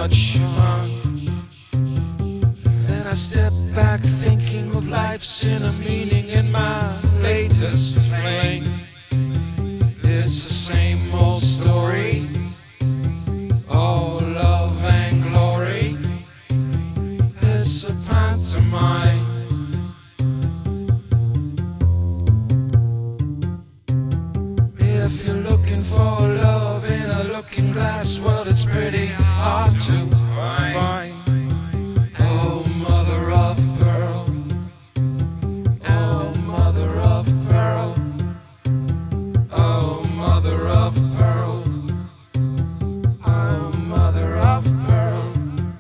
much fun. Then I step back thinking of life's inner meaning in my latest flame. It's the same old story, all love and glory. It's a pantomime. If you're looking for love in a looking glass, well, it's pretty hard to find. Oh, mother of pearl, oh, mother of pearl, oh, mother of pearl, oh, mother of pearl,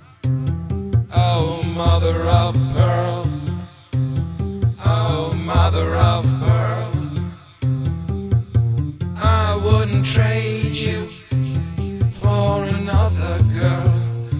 oh, mother of pearl, oh, mother of pearl. I wouldn't trade you for another girl.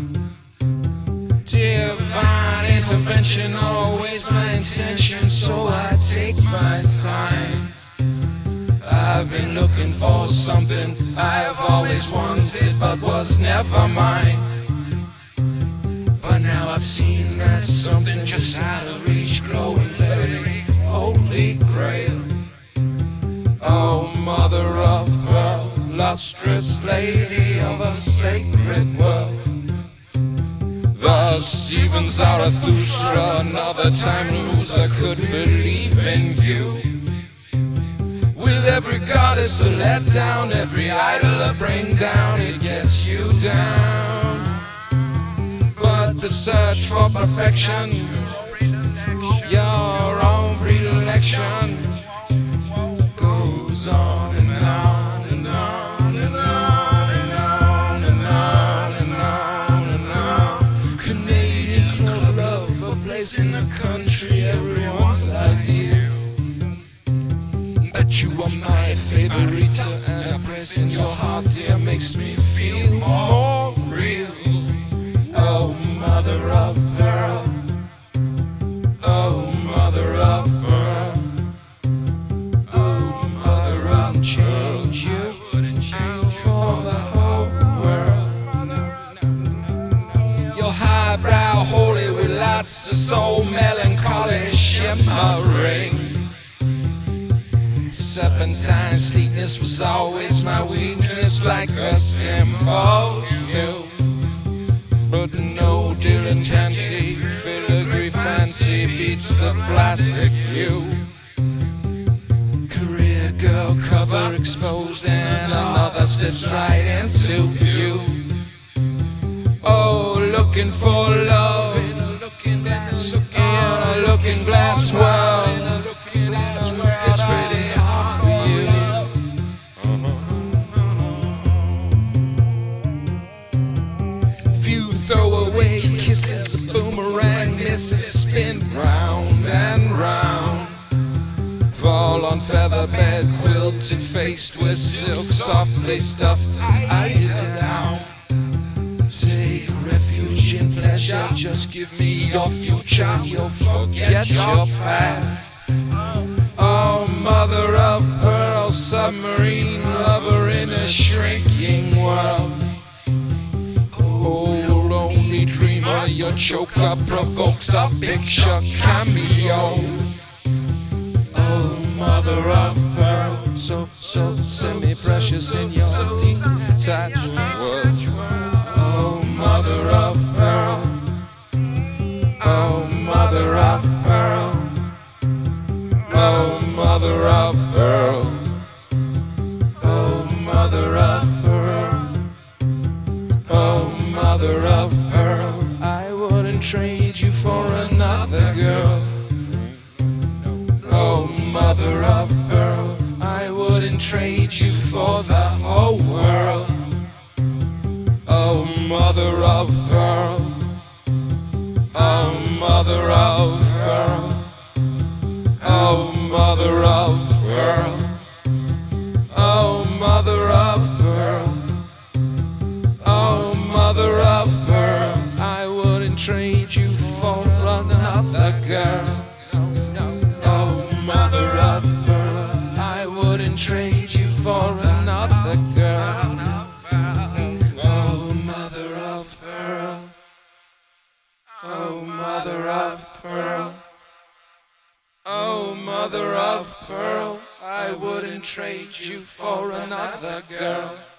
Divine intervention, always my intention, so I take my time. I've been looking for something I have always wanted but was never mine. But now I've seen that something just out of reach, glowing lady, holy grail. Oh, mother of pearl, lustrous lady of a sacred world. Thus, even Zarathustra, another time loser, could believe in you. With every goddess a let down, every idol a bring down, it gets you down. But the search for perfection, your own predilection, goes on and on and on and on and on and on and on and on. Canadian club, a place in the country, everyone's ideal. But you are my favorita, and a place in your heart, dear, makes me feel more real. Oh, mother of pearl, oh, mother of pearl, change you for the whole world. Your highbrow holy with lots of soul melancholy shimmering. Serpentine sleekness was always my weakness, like a symbol too. But no dilettante filigree fancy beats the plastic hue. Girl cover exposed and another slips right into view. Oh, looking for love in a looking glass world. It's pretty hard for you. Few throwaway kisses, a boomerang misses, spin round and round. Fall on feather bed, quilted, faced with silk, softly stuffed, eider down. Take refuge in pleasure, just give me your future, you'll forget your past. Oh, mother of pearl, submarine lover in a shrinking world. Oh, lonely dreamer, your choker provokes a picture cameo. Mother of pearl, so semi-precious in your detached world. Oh, mother of pearl, oh, mother of pearl, oh, mother of pearl, oh, mother of pearl, oh, mother of pearl. I wouldn't trade you for another girl. Oh, mother of pearl, I wouldn't trade you for the whole world. Oh, mother of pearl, oh, mother of pearl, oh, mother of pearl, oh, mother of pearl, oh, mother of pearl. I wouldn't trade you for another girl. Mother of pearl, I wouldn't trade you for another girl. Oh, mother of pearl. of pearl, I wouldn't trade you for another girl.